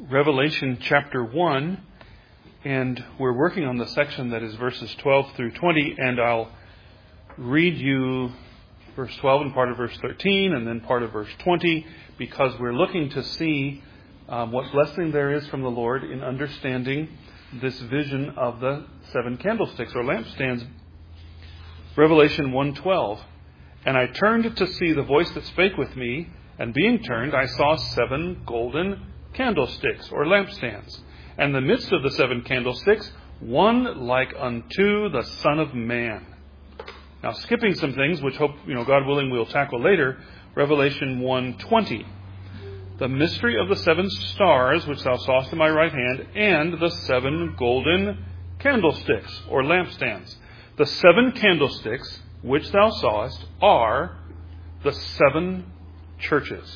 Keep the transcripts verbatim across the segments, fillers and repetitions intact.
Revelation chapter one, and we're working on the section that is verses twelve through twenty, and I'll read you verse twelve and part of verse thirteen and then part of verse twenty, because we're looking to see um, what blessing there is from the Lord in understanding this vision of the seven candlesticks or lampstands. Revelation one twelve, and I turned to see the voice that spake with me, and being turned, I saw seven golden candlesticks or lampstands, and in the midst of the seven candlesticks, one like unto the Son of Man. Now, skipping some things, which hope, you know, God willing, we'll tackle later. Revelation one twenty, the mystery of the seven stars which thou sawest in my right hand, and the seven golden candlesticks or lampstands. The seven candlesticks which thou sawest are the seven churches.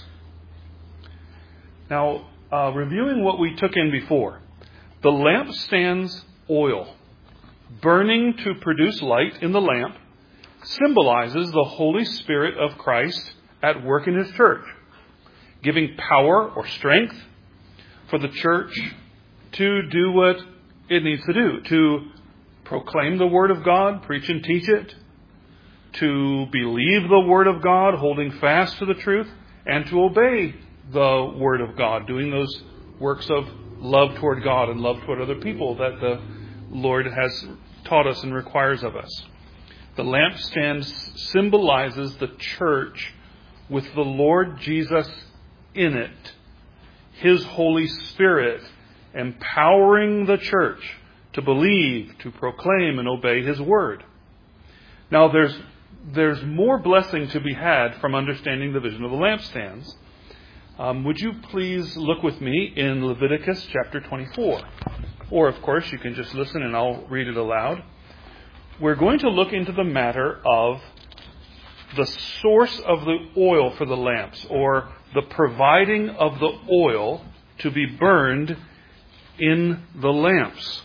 Now, uh, reviewing what we took in before, the lampstand's oil, burning to produce light in the lamp, symbolizes the Holy Spirit of Christ at work in His church, giving power or strength for the church to do what it needs to do, to proclaim the Word of God, preach and teach it, to believe the Word of God, holding fast to the truth, and to obey the Word of God, doing those works of love toward God and love toward other people that the Lord has taught us and requires of us. The lampstand symbolizes the church with the Lord Jesus in it, His Holy Spirit empowering the church to believe, to proclaim, and obey His Word. Now, there's there's more blessing to be had from understanding the vision of the lampstands. Um, would you please look with me in Leviticus chapter twenty-four? Or, of course, you can just listen and I'll read it aloud. We're going to look into the matter of the source of the oil for the lamps, or the providing of the oil to be burned in the lamps,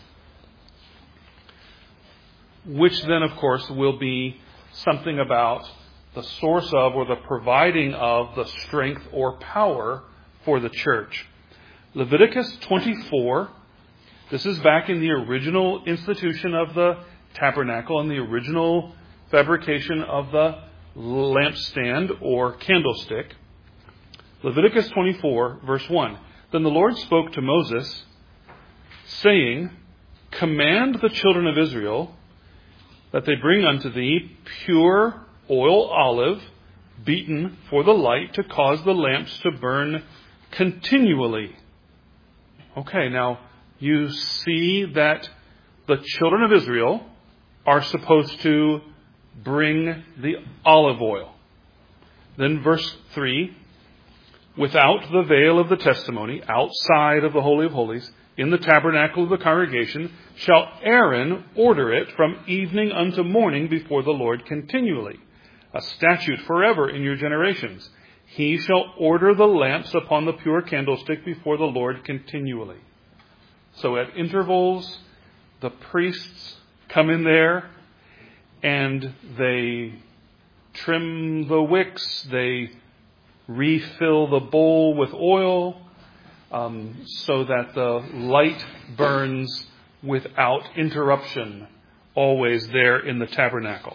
which then, of course, will be something about the source of or the providing of the strength or power for the church. Leviticus twenty-four, this is back in the original institution of the tabernacle and the original fabrication of the lampstand or candlestick. Leviticus twenty-four, verse one. Then the Lord spoke to Moses, saying, command the children of Israel that they bring unto thee pure oil olive, beaten for the light, to cause the lamps to burn continually. Okay, now you see that the children of Israel are supposed to bring the olive oil. Then verse three, without the veil of the testimony, outside of the Holy of Holies, in the tabernacle of the congregation, shall Aaron order it from evening unto morning before the Lord continually. A statute forever in your generations. He shall order the lamps upon the pure candlestick before the Lord continually. So at intervals, the priests come in there and they trim the wicks, they refill the bowl with oil, um, so that the light burns without interruption, always there in the tabernacle.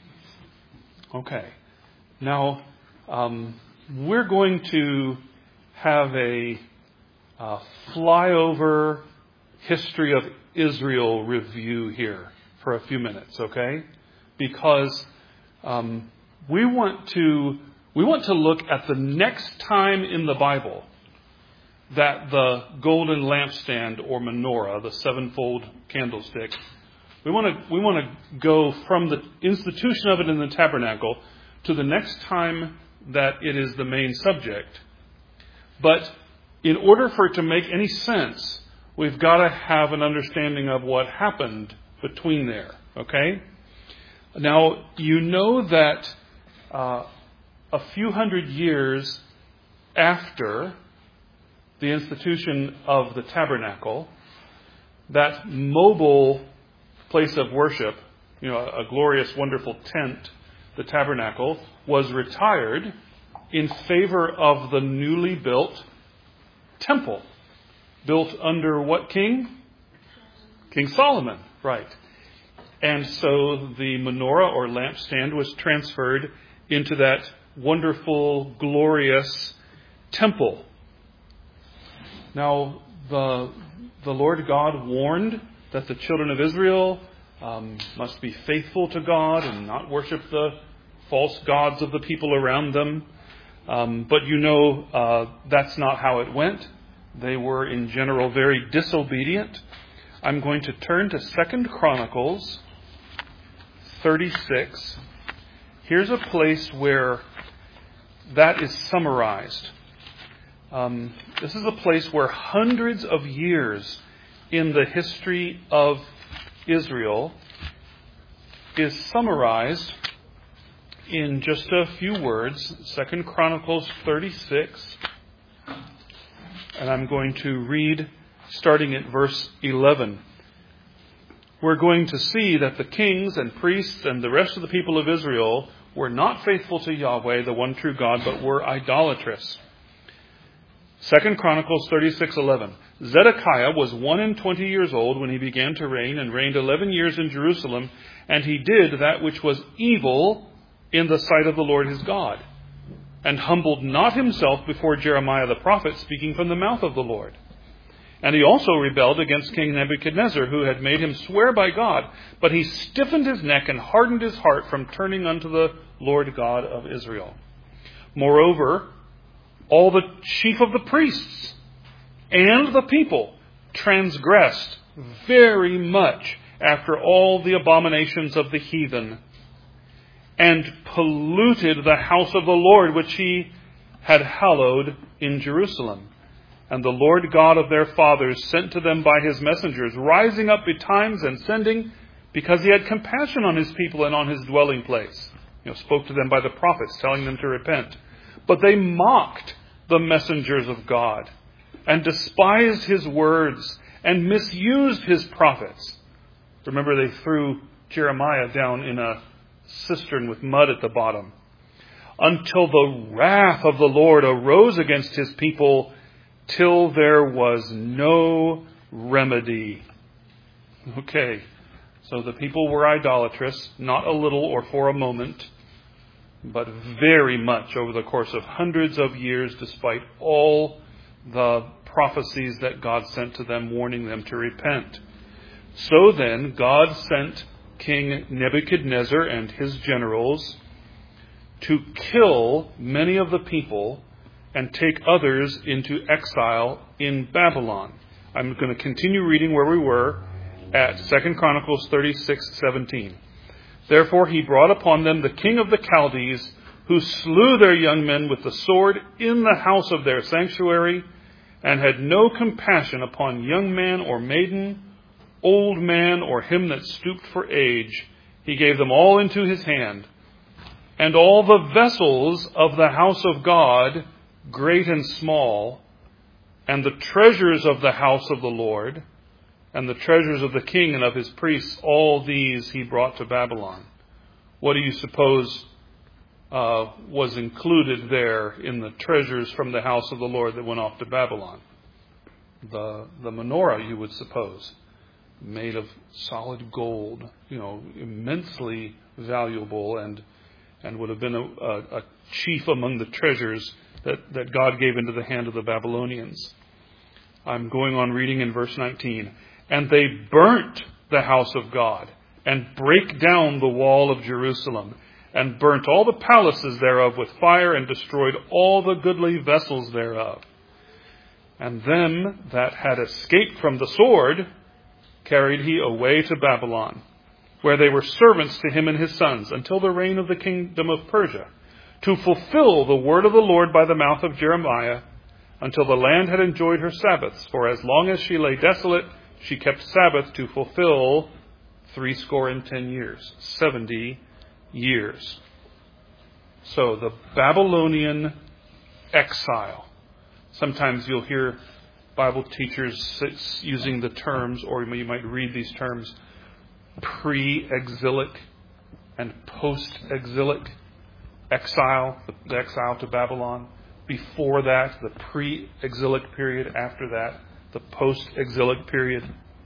Okay. Now, um, we're going to have a uh, flyover history of Israel review here for a few minutes, okay? Because um, we want to we want to look at the next time in the Bible that the golden lampstand or menorah, the sevenfold candlestick, we want to we want to go from the institution of it in the tabernacle to the next time that it is the main subject. But in order for it to make any sense, we've got to have an understanding of what happened between there. Okay? Now, you know that uh, a few hundred years after the institution of the tabernacle, that mobile place of worship, you know, a glorious, wonderful tent, the tabernacle, was retired in favor of the newly built temple. built under what king? King Solomon, right. And so the menorah or lampstand was transferred into that wonderful, glorious temple. Now, the, the Lord God warned that the children of Israel um, must be faithful to God and not worship the false gods of the people around them. Um, but you know uh, that's not how it went. They were in general very disobedient. I'm going to turn to Second Chronicles thirty-six. Here's a place where that is summarized. Um, this is a place where hundreds of years in the history of Israel is summarized in just a few words. Second Chronicles thirty-six. And I'm going to read starting at verse eleven. We're going to see that the kings and priests and the rest of the people of Israel were not faithful to Yahweh, the one true God, but were idolatrous. Second Chronicles thirty-six eleven. Zedekiah was one and twenty years old when he began to reign, and reigned eleven years in Jerusalem, and he did that which was evil in the sight of the Lord his God, and humbled not himself before Jeremiah the prophet, speaking from the mouth of the Lord. And he also rebelled against King Nebuchadnezzar, who had made him swear by God, but he stiffened his neck and hardened his heart from turning unto the Lord God of Israel. Moreover, all the chief of the priests and the people transgressed very much after all the abominations of the heathen, and polluted the house of the Lord, which he had hallowed in Jerusalem. And the Lord God of their fathers sent to them by his messengers, rising up betimes and sending, because he had compassion on his people and on his dwelling place. You know, spoke to them by the prophets, telling them to repent. But they mocked the messengers of God, and despised his words, and misused his prophets. Remember, they threw Jeremiah down in a cistern with mud at the bottom, until the wrath of the Lord arose against his people, till there was no remedy. Okay, so the people were idolatrous, not a little or for a moment, but very much over the course of hundreds of years, despite all the prophecies that God sent to them, warning them to repent. So then, God sent King Nebuchadnezzar and his generals to kill many of the people and take others into exile in Babylon. I'm going to continue reading where we were at Second Chronicles thirty-six seventeen. Therefore he brought upon them the king of the Chaldees, who slew their young men with the sword in the house of their sanctuary, and had no compassion upon young man or maiden, old man or him that stooped for age. He gave them all into his hand. And all the vessels of the house of God, great and small, and the treasures of the house of the Lord, and the treasures of the king and of his priests, all these he brought to Babylon. What do you suppose uh, was included there in the treasures from the house of the Lord that went off to Babylon? The, the menorah, you would suppose, made of solid gold, you know, immensely valuable, and and would have been a, a, a chief among the treasures that, that God gave into the hand of the Babylonians. I'm going on reading in verse nineteen. And they burnt the house of God, and brake down the wall of Jerusalem, and burnt all the palaces thereof with fire, and destroyed all the goodly vessels thereof. And them that had escaped from the sword carried he away to Babylon, where they were servants to him and his sons, until the reign of the kingdom of Persia, to fulfill the word of the Lord by the mouth of Jeremiah, until the land had enjoyed her Sabbaths. For as long as she lay desolate, she kept Sabbath to fulfill threescore and ten years, seventy years. So the Babylonian exile. Sometimes you'll hear Bible teachers using the terms, or you might read these terms, pre-exilic and post-exilic exile, the exile to Babylon. Before that, the pre-exilic period. After that, the post-exilic period.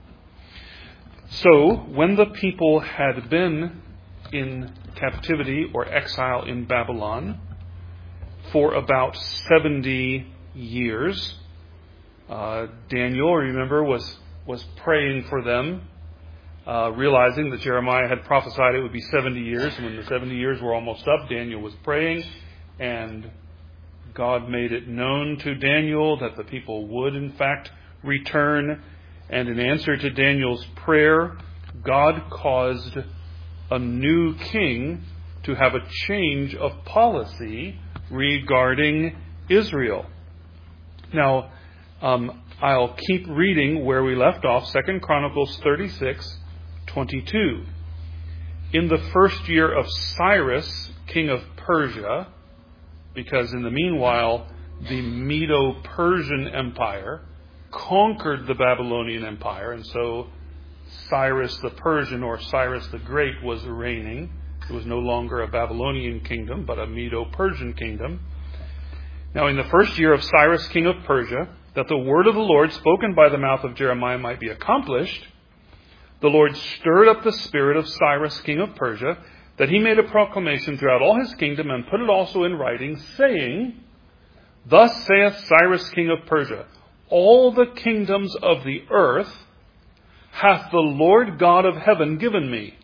So, when the people had been in captivity or exile in Babylon for about seventy years, uh, Daniel, remember, was, was praying for them, uh, realizing that Jeremiah had prophesied it would be seventy years. And when the seventy years were almost up, Daniel was praying, and God made it known to Daniel that the people would, in fact, return. And in answer to Daniel's prayer, God caused a new king to have a change of policy regarding Israel. Now, um, I'll keep reading where we left off, Second Chronicles thirty-six twenty-two. In the first year of Cyrus, king of Persia, because in the meanwhile, the Medo-Persian Empire conquered the Babylonian Empire, and so Cyrus the Persian, or Cyrus the Great, was reigning. It was no longer a Babylonian kingdom, but a Medo-Persian kingdom. Now, in the first year of Cyrus, king of Persia, that the word of the Lord spoken by the mouth of Jeremiah might be accomplished, the Lord stirred up the spirit of Cyrus, king of Persia, that he made a proclamation throughout all his kingdom and put it also in writing, saying, Thus saith Cyrus, king of Persia, all the kingdoms of the earth hath the Lord God of heaven given me.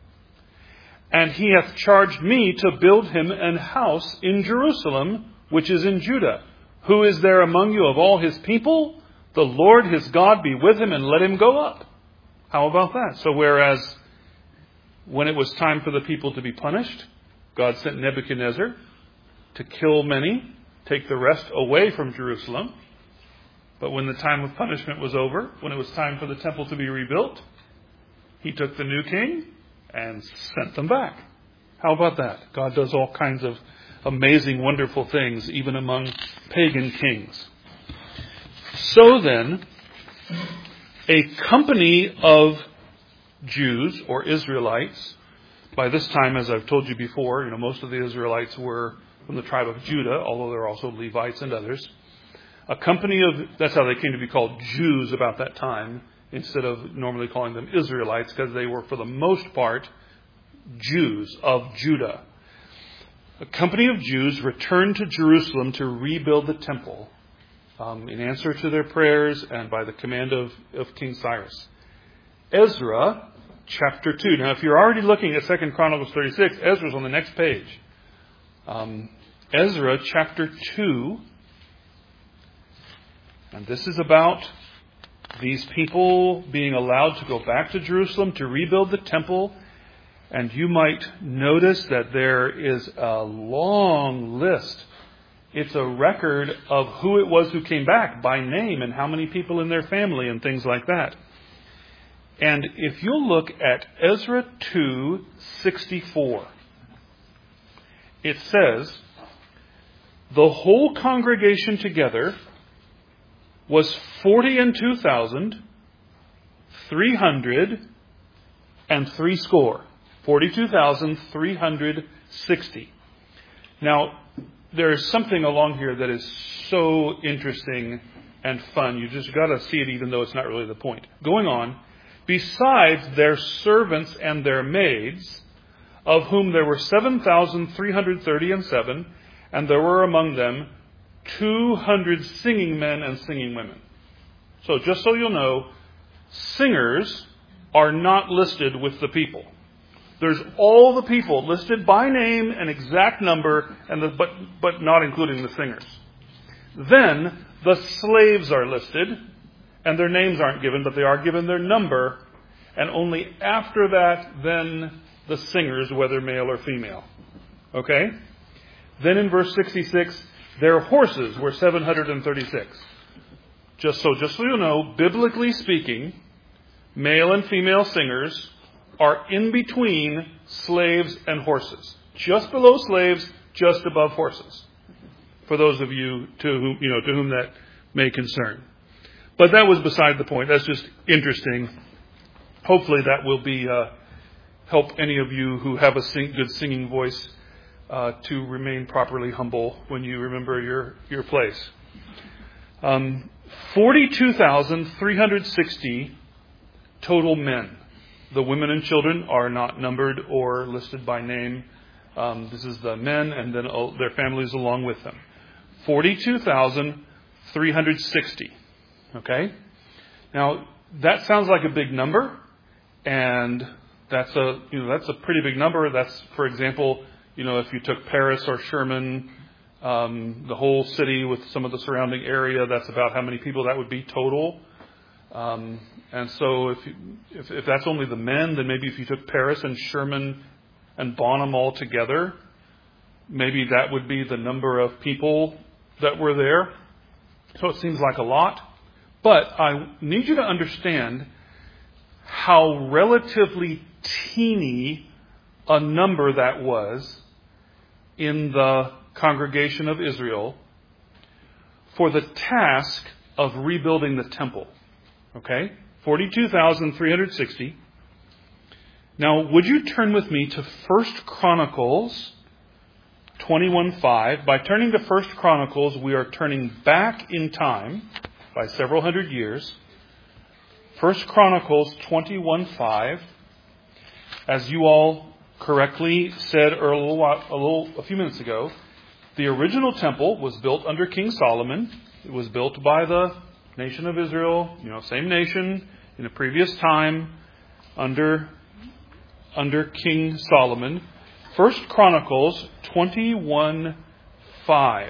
And he hath charged me to build him an house in Jerusalem, which is in Judah. Who is there among you of all his people? The Lord his God be with him, and let him go up. How about that? So whereas when it was time for the people to be punished, God sent Nebuchadnezzar to kill many, take the rest away from Jerusalem. But when the time of punishment was over, when it was time for the temple to be rebuilt, he took the new king and sent them back. How about that? God does all kinds of amazing, wonderful things, even among pagan kings. So then, a company of Jews or Israelites, by this time, as I've told you before, you know, most of the Israelites were from the tribe of Judah, although there are also Levites and others. A company of, that's how they came to be called Jews about that time, instead of normally calling them Israelites, because they were, for the most part, Jews of Judah. A company of Jews returned to Jerusalem to rebuild the temple um, in answer to their prayers and by the command of, of King Cyrus. Ezra, chapter two. Now, if you're already looking at Second Chronicles thirty-six, Ezra's on the next page. Um, Ezra, chapter two. And this is about these people being allowed to go back to Jerusalem to rebuild the temple. And you might notice that there is a long list. It's a record of who it was who came back by name and how many people in their family and things like that. And if you'll look at Ezra two sixty-four, it says, the whole congregation together was forty and two thousand three hundred and three score. Forty-two thousand three hundred sixty. Now, there is something along here that is so interesting and fun. You just got to see it, even though it's not really the point. Going on, besides their servants and their maids, of whom there were seven thousand three hundred thirty and seven, and there were among them two hundred singing men and singing women. So just so you'll know, singers are not listed with the people. There's all the people listed by name and exact number, and the, but, but not including the singers. Then the slaves are listed, and their names aren't given, but they are given their number. And only after that, then the singers, whether male or female. Okay? Then in verse sixty-six, their horses were seven hundred thirty-six. Just so, just so you know, biblically speaking, male and female singers are in between slaves and horses. Just below slaves, just above horses. For those of you to whom, you know, to whom that may concern. But that was beside the point. That's just interesting. Hopefully that will be uh, help any of you who have a sing, good singing voice uh, to remain properly humble when you remember your, your place. Um, forty-two thousand three hundred sixty total men. The women and children are not numbered or listed by name. Um, this is the men and then their families along with them. forty-two thousand three hundred sixty. Okay? Now, that sounds like a big number, and that's a, you know, that's a pretty big number. That's, for example, you know, if you took Paris or Sherman, um, the whole city with some of the surrounding area, that's about how many people that would be total. Um, and so if, you, if if that's only the men, then maybe if you took Paris and Sherman and Bonham all together, maybe that would be the number of people that were there. So it seems like a lot. But I need you to understand how relatively teeny a number that was in the congregation of Israel for the task of rebuilding the temple. Okay? forty-two thousand three hundred sixty. Now, would you turn with me to First Chronicles twenty-one five? By turning to First Chronicles, we are turning back in time by several hundred years. First Chronicles twenty-one five. As you all correctly said a little, a little a few minutes ago, the original temple was built under King Solomon. It was built by the nation of Israel, you know, same nation in a previous time under under King Solomon. First Chronicles twenty-one five.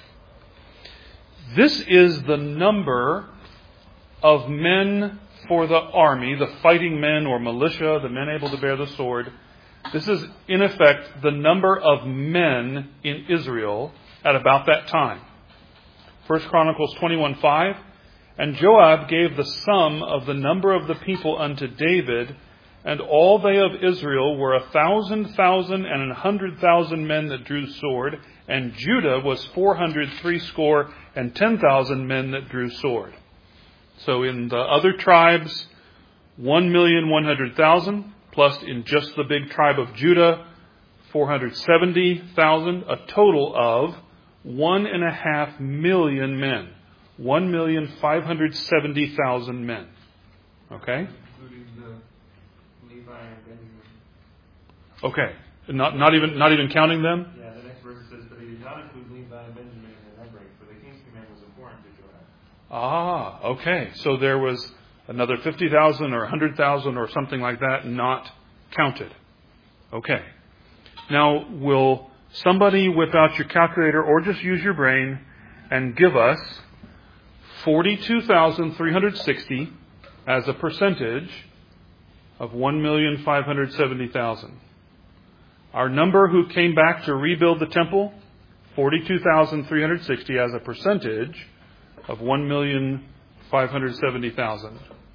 This is the number of men for the army, the fighting men or militia, the men able to bear the sword. This is, in effect, the number of men in Israel at about that time. First Chronicles twenty-one five. And Joab gave the sum of the number of the people unto David, and all they of Israel were a thousand thousand and an hundred thousand men that drew sword, and Judah was four hundred threescore and ten thousand men that drew sword. So in the other tribes, one million one hundred thousand, plus in just the big tribe of Judah, four hundred seventy thousand, a total of one and a half million men. One million five hundred seventy thousand men. Okay? Including the Levi and Benjamin. Okay. Not not even not even counting them? Yeah, the next verse says, but he did not include Levi and Benjamin in the numbering, for the king's command was important to Joab. Ah, okay. So there was another fifty thousand or one hundred thousand or something like that not counted. Okay. Now, will somebody whip out your calculator or just use your brain and give us forty-two thousand three hundred sixty as a percentage of one million five hundred seventy thousand. Our number who came back to rebuild the temple, forty-two thousand three hundred sixty as a percentage of one million five hundred seventy thousand.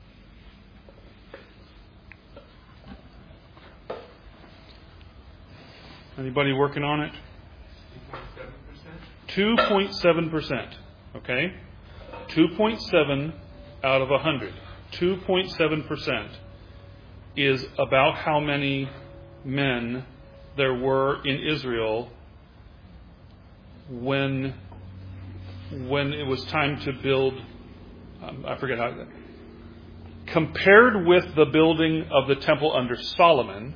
Anybody working on it? two point seven percent. Okay? two point seven out of one hundred. two point seven percent is about how many men there were in Israel when when it was time to build, um, I forget how, compared with the building of the temple under Solomon,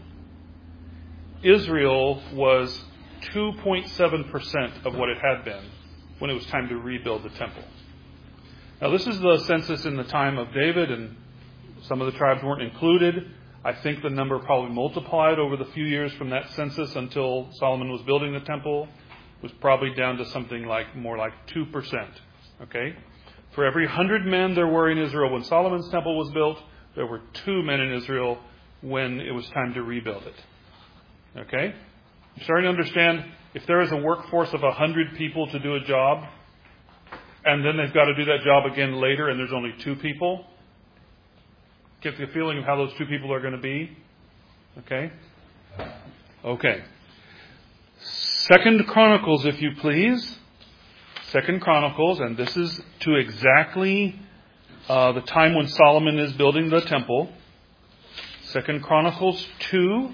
Israel was two point seven percent of what it had been when it was time to rebuild the temple. Now, this is the census in the time of David, and some of the tribes weren't included. I think the number probably multiplied over the few years from that census until Solomon was building the temple. It was probably down to something like more like two percent. Okay? For every one hundred men there were in Israel when Solomon's temple was built, there were two men in Israel when it was time to rebuild it. Okay? You're starting to understand, if there is a workforce of one hundred people to do a job, and then they've got to do that job again later and there's only two people, get the feeling of how those two people are going to be? Okay? Okay. Second Chronicles, if you please. Second Chronicles, and this is to exactly uh, the time when Solomon is building the temple. Second Chronicles two.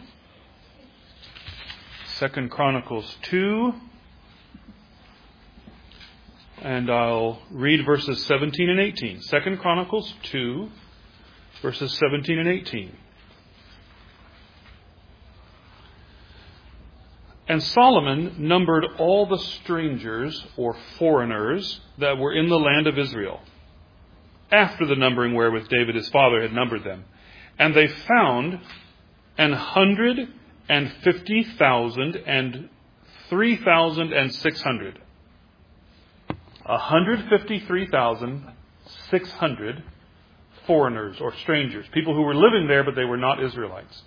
Second Chronicles two. And I'll read verses seventeen and eighteen. Second Chronicles two, verses seventeen and eighteen. And Solomon numbered all the strangers or foreigners that were in the land of Israel, after the numbering wherewith David his father had numbered them. And they found an hundred and fifty thousand and three thousand and six hundred. A hundred fifty-three thousand six hundred foreigners or strangers, people who were living there but they were not Israelites.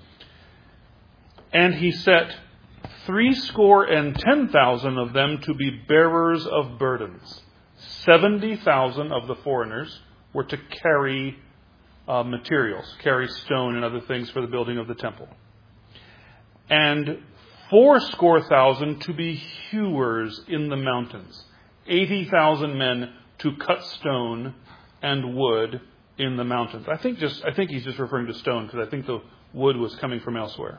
And he set three score and ten thousand of them to be bearers of burdens. Seventy thousand of the foreigners were to carry uh, materials, carry stone and other things for the building of the temple. And four score thousand to be hewers in the mountains. Eighty thousand men to cut stone and wood in the mountains. I think just I think he's just referring to stone because I think the wood was coming from elsewhere.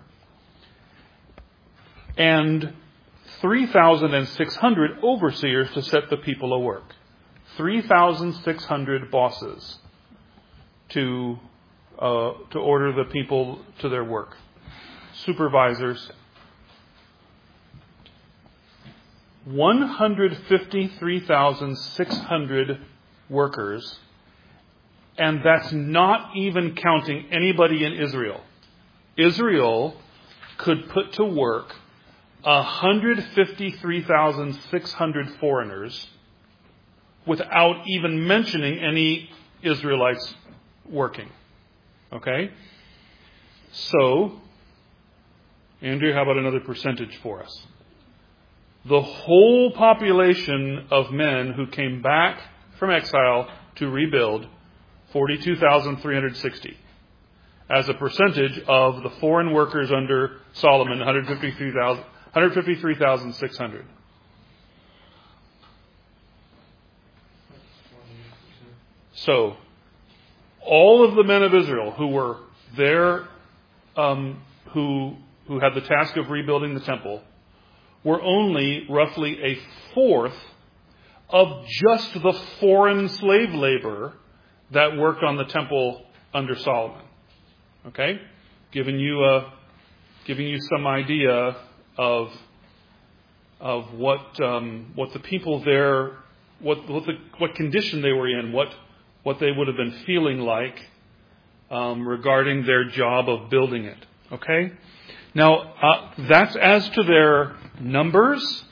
And three thousand six hundred overseers to set the people a work. three thousand six hundred bosses to uh, to order the people to their work. Supervisors. one hundred fifty-three thousand six hundred workers. And that's not even counting anybody in Israel. Israel could put to work one hundred fifty-three thousand six hundred foreigners without even mentioning any Israelites working. Okay? So, Andrew, how about another percentage for us? The whole population of men who came back from exile to rebuild, forty-two thousand three hundred sixty. As a percentage of the foreign workers under Solomon, one hundred fifty-three thousand six hundred. So, all of the men of Israel who were there, um, who who had the task of rebuilding the temple, were only roughly a fourth of just the foreign slave labor that worked on the temple under Solomon. Okay? Giving you a, giving you some idea of of what um, what the people there, what what the what condition they were in, what what they would have been feeling like um, regarding their job of building it. Okay? Now, uh, that's as to their numbers,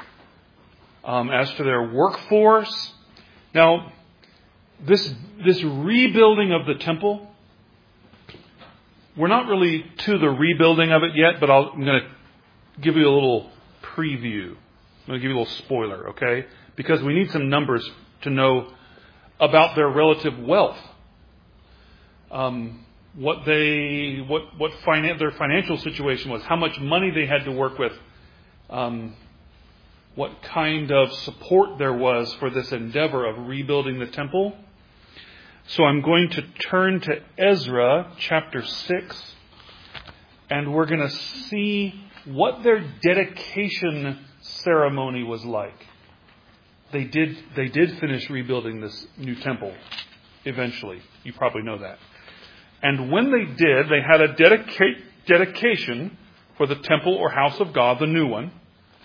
um, as to their workforce. Now, this this rebuilding of the temple, we're not really to the rebuilding of it yet, but I'll, I'm going to give you a little preview. I'm going to give you a little spoiler, okay? Because we need some numbers to know about their relative wealth. Um, what they, what what finan- their financial situation was, how much money they had to work with, um, what kind of support there was for this endeavor of rebuilding the temple. So I'm going to turn to Ezra chapter six, and we're going to see what their dedication ceremony was like. They did they did finish rebuilding this new temple eventually. You probably know that. And when they did, they had a dedica- dedication for the temple or house of God, the new one.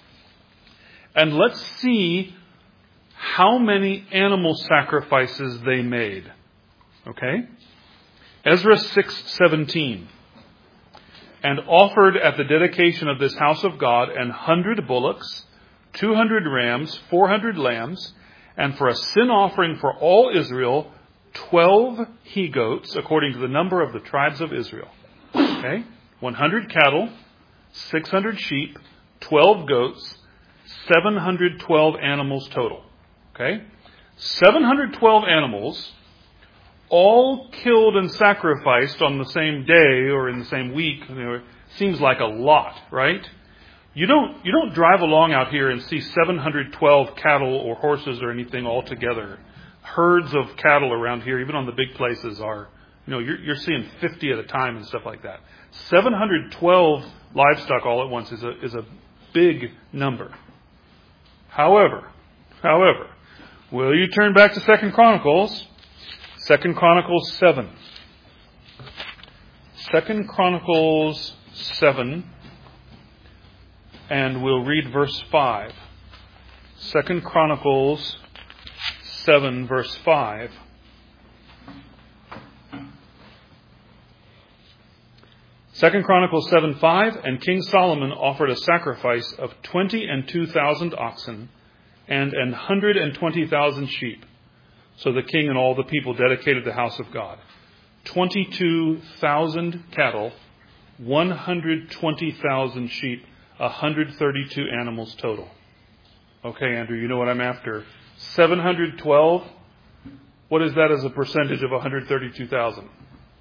And let's see how many animal sacrifices they made. Okay? Ezra six seventeen. And offered at the dedication of this house of God an hundred bullocks, two hundred rams, four hundred lambs, and for a sin offering for all Israel, twelve he-goats, according to the number of the tribes of Israel. Okay? one hundred cattle, six hundred sheep, twelve goats, seven hundred twelve animals total. Okay? seven hundred twelve animals, all killed and sacrificed on the same day or in the same week. You know, it seems like a lot, right? You don't you don't drive along out here and see seven hundred twelve cattle or horses or anything all together. Herds of cattle around here, even on the big places, are, you know, you're, you're seeing fifty at a time and stuff like that. seven hundred twelve livestock all at once is a is a big number. However, However, will you turn back to Second Chronicles? Second Chronicles seven. Second Chronicles seven, and we'll read verse five. Second Chronicles seven, verse five. Second Chronicles seven five, and King Solomon offered a sacrifice of twenty and two thousand oxen and an hundred and twenty thousand sheep. So the king and all the people dedicated the house of God. Twenty-two thousand cattle, one hundred twenty thousand sheep, one hundred thirty-two animals total. Okay, Andrew, you know what I'm after. seven hundred twelve. What is that as a percentage of one hundred thirty-two thousand?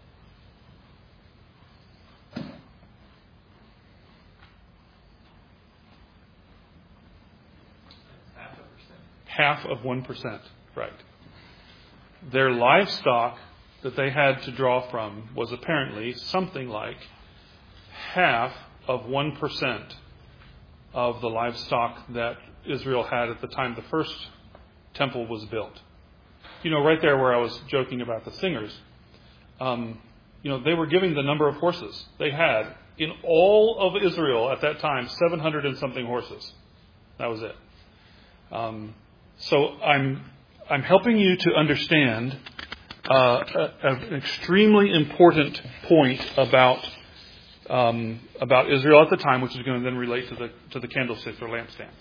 Half of one percent, right. Their livestock that they had to draw from was apparently something like half of one percent of the livestock that Israel had at the time the first temple was built. You know, right there where I was joking about the singers, um, you know, they were giving the number of horses. They had, in all of Israel at that time, seven hundred and something horses. That was it. Um, So I'm I'm helping you to understand uh, a, an extremely important point about um, about Israel at the time, which is going to then relate to the to the candlesticks or lampstands.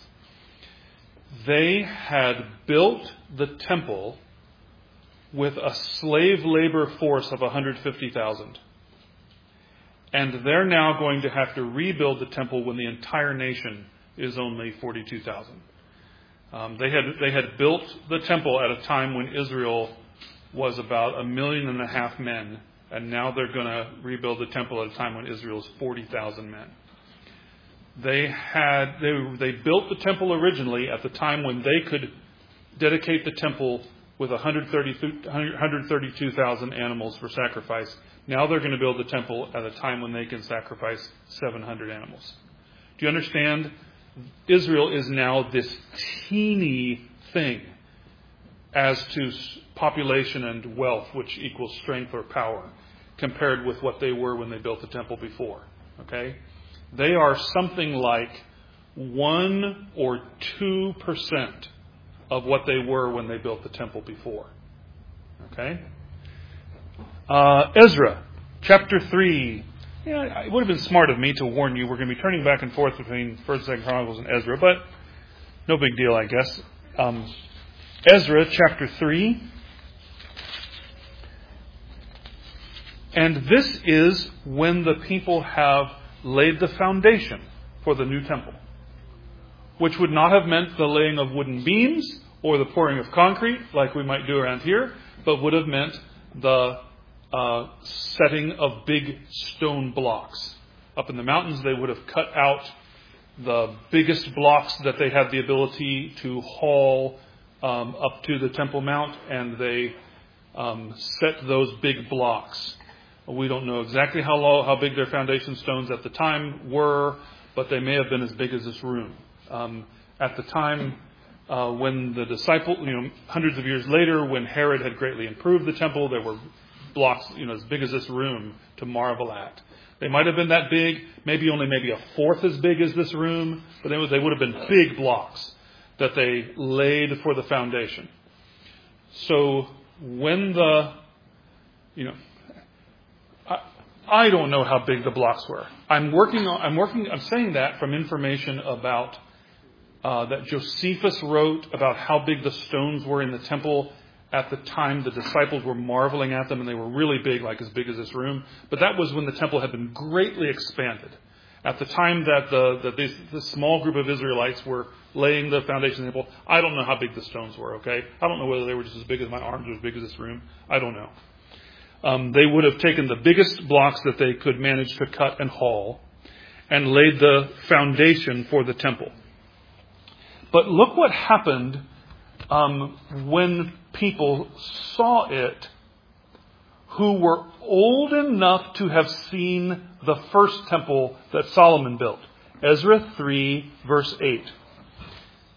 They had built the temple with a slave labor force of one hundred fifty thousand, and they're now going to have to rebuild the temple when the entire nation is only forty-two thousand. Um, they had they had built the temple at a time when Israel was about a million and a half men, and now they're going to rebuild the temple at a time when Israel's forty thousand men. They had they they built the temple originally at the time when they could dedicate the temple with one hundred thirty-two thousand animals for sacrifice. Now they're going to build the temple at a time when they can sacrifice seven hundred animals. Do you understand? Israel is now this teeny thing as to population and wealth, which equals strength or power, compared with what they were when they built the temple before. Okay? They are something like one or two percent of what they were when they built the temple before. Okay? Uh, Ezra, chapter three. Yeah, it would have been smart of me to warn you. We're going to be turning back and forth between First and Second Chronicles and Ezra, but no big deal, I guess. Um, Ezra chapter three. And this is when the people have laid the foundation for the new temple, which would not have meant the laying of wooden beams or the pouring of concrete like we might do around here, but would have meant the Uh, setting of big stone blocks. Up in the mountains, they would have cut out the biggest blocks that they had the ability to haul um, up to the Temple Mount, and they um, set those big blocks. We don't know exactly how low, how big their foundation stones at the time were, but they may have been as big as this room. Um, at the time uh, when the disciple, you know, hundreds of years later, when Herod had greatly improved the temple, there were blocks, you know, as big as this room to marvel at. They might have been that big, maybe only maybe a fourth as big as this room, but they would, they would have been big blocks that they laid for the foundation. So when the, you know, I, I don't know how big the blocks were. I'm working on, I'm working, I'm saying that from information about, uh, that Josephus wrote about how big the stones were in the temple. At the time, the disciples were marveling at them, and they were really big, like as big as this room. But that was when the temple had been greatly expanded. At the time that the that this, this small group of Israelites were laying the foundation of the temple, I don't know how big the stones were, okay? I don't know whether they were just as big as my arms or as big as this room. I don't know. Um, they would have taken the biggest blocks that they could manage to cut and haul and laid the foundation for the temple. But look what happened Um, when people saw it who were old enough to have seen the first temple that Solomon built. Ezra three, verse eight.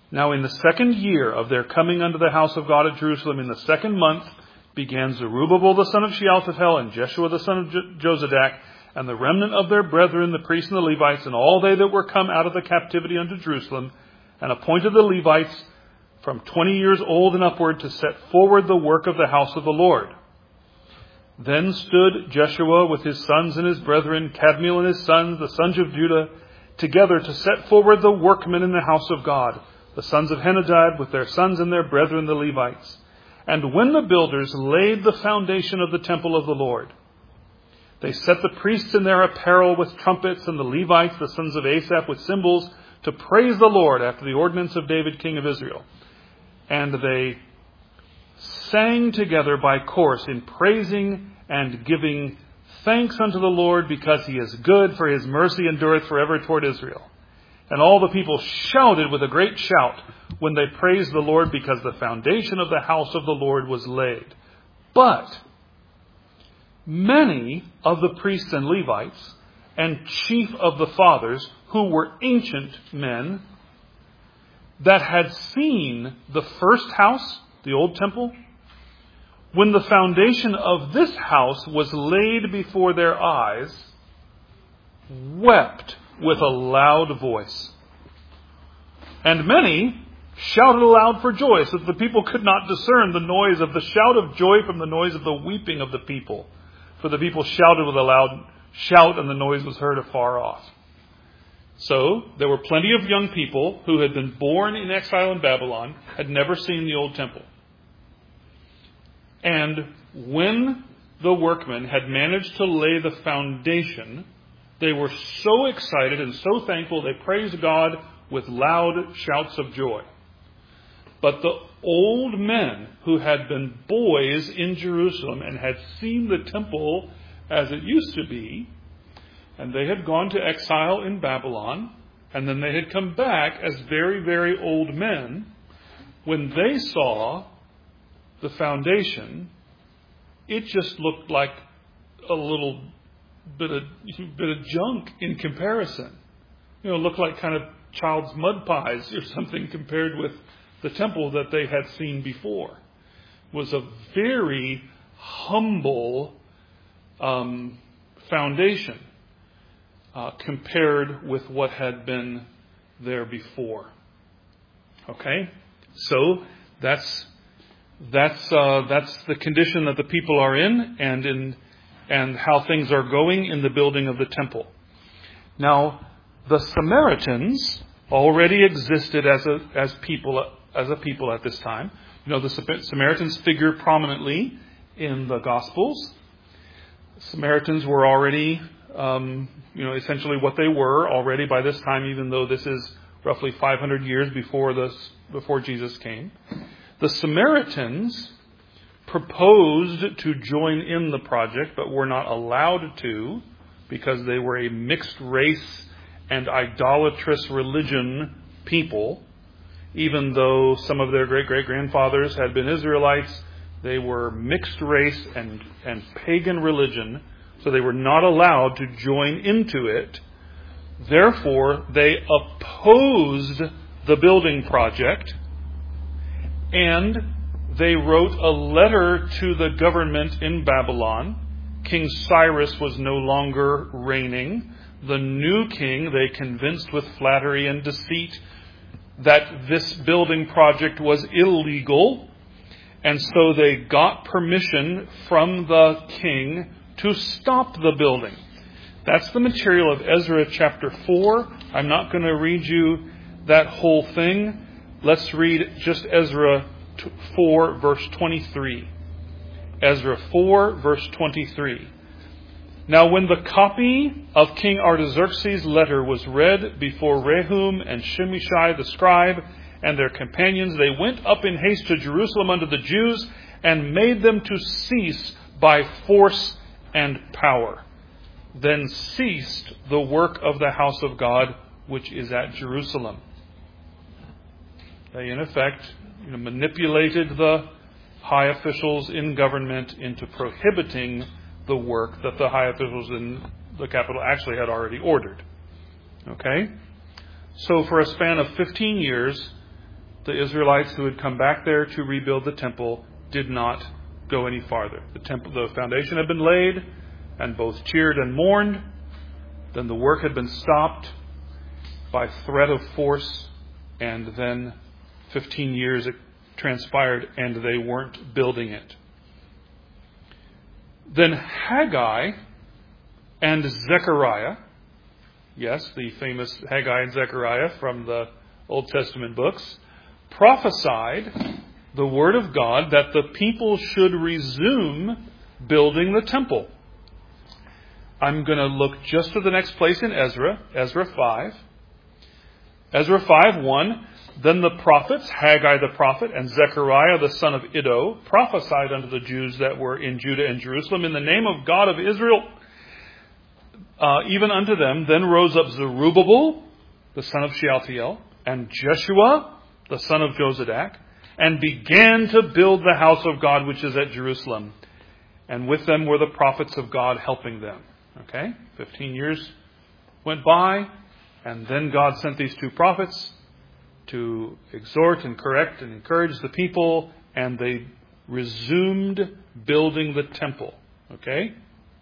Now in the second year of their coming unto the house of God at Jerusalem, in the second month, began Zerubbabel the son of Shealtiel, and Jeshua the son of Jo- Jozadak, and the remnant of their brethren, the priests and the Levites, and all they that were come out of the captivity unto Jerusalem, and appointed the Levites from twenty years old and upward to set forward the work of the house of the Lord. Then stood Jeshua with his sons and his brethren, Kadmiel and his sons, the sons of Judah, together to set forward the workmen in the house of God, the sons of Henadad with their sons and their brethren, the Levites. And when the builders laid the foundation of the temple of the Lord, they set the priests in their apparel with trumpets, and the Levites, the sons of Asaph, with cymbals, to praise the Lord after the ordinance of David, king of Israel. And they sang together by course in praising and giving thanks unto the Lord, because he is good, for his mercy endureth forever toward Israel. And all the people shouted with a great shout when they praised the Lord, because the foundation of the house of the Lord was laid. But many of the priests and Levites and chief of the fathers, who were ancient men, that had seen the first house, the old temple, when the foundation of this house was laid before their eyes, wept with a loud voice. And many shouted aloud for joy, so that the people could not discern the noise of the shout of joy from the noise of the weeping of the people. For the people shouted with a loud shout, and the noise was heard afar off. So there were plenty of young people who had been born in exile in Babylon, had never seen the old temple. And when the workmen had managed to lay the foundation, they were so excited and so thankful, they praised God with loud shouts of joy. But the old men who had been boys in Jerusalem and had seen the temple as it used to be, and they had gone to exile in Babylon, and then they had come back as very, very old men, when they saw the foundation, it just looked like a little bit of, bit of junk in comparison. You know, it looked like kind of child's mud pies or something compared with the temple that they had seen before. It was a very humble um, foundation uh, compared with what had been there before. Okay, so that's that's uh, that's the condition that the people are in, and in and how things are going in the building of the temple. Now, the Samaritans already existed as a as people as a people at this time. You know, the Samaritans figure prominently in the Gospels. Samaritans were already, um, you know, essentially what they were already by this time, even though this is roughly five hundred years before this before Jesus came. The Samaritans proposed to join in the project, but were not allowed to, because they were a mixed race and idolatrous religion people. Even though some of their great-great-grandfathers had been Israelites, they were mixed race and, and pagan religion, so they were not allowed to join into it. Therefore, they opposed the building project, and they wrote a letter to the government in Babylon. King Cyrus was no longer reigning. The new king, they convinced with flattery and deceit that this building project was illegal, and so they got permission from the king to stop the building. That's the material of Ezra chapter four. I'm not going to read you that whole thing. Let's read just Ezra four, verse twenty-three. Ezra four, verse twenty-three. Now when the copy of King Artaxerxes' letter was read before Rehum and Shimshai the scribe and their companions, they went up in haste to Jerusalem unto the Jews, and made them to cease by force and power. Then ceased the work of the house of God, which is at Jerusalem. They, in effect, you know, manipulated the high officials in government into prohibiting the work that the high officials in the capital actually had already ordered. Okay? So for a span of fifteen years, the Israelites who had come back there to rebuild the temple did not go any farther. The temple, the foundation had been laid, and both cheered and mourned. Then the work had been stopped by threat of force, and then fifteen years it transpired, and they weren't building it. Then Haggai and Zechariah, yes, the famous Haggai and Zechariah from the Old Testament books, prophesied the word of God that the people should resume building the temple. I'm going to look just to the next place in Ezra, Ezra five. Ezra five one, then the prophets, Haggai the prophet and Zechariah the son of Iddo, prophesied unto the Jews that were in Judah and Jerusalem in the name of God of Israel, uh, even unto them. Then rose up Zerubbabel, the son of Shealtiel, and Jeshua, the son of Jozadak, and began to build the house of God which is at Jerusalem. And with them were the prophets of God helping them. Okay, fifteen years went by, and then God sent these two prophets to exhort and correct and encourage the people, and they resumed building the temple. Okay?